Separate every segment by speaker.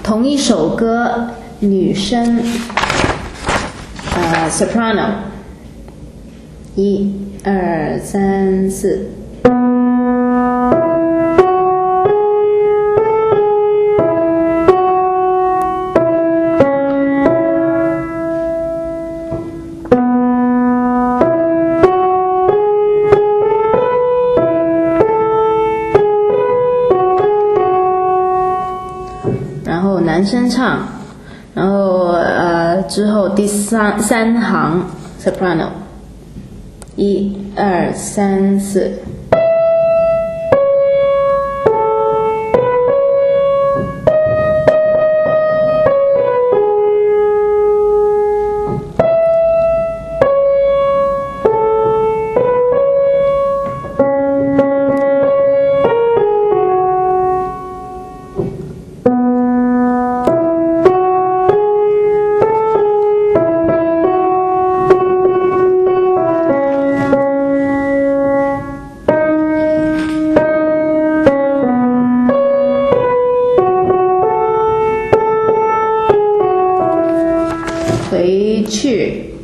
Speaker 1: 同一首歌，女生soprano， 1、2、3、4。然后男生唱，然后之后第三行 soprano， 1、2、3、4。回去，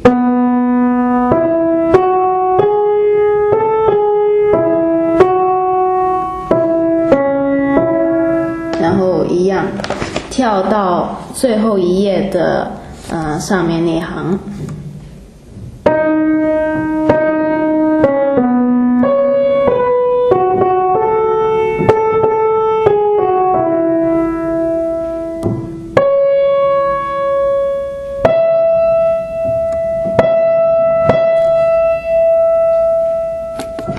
Speaker 1: 然后一样跳到最后一页的上面那行。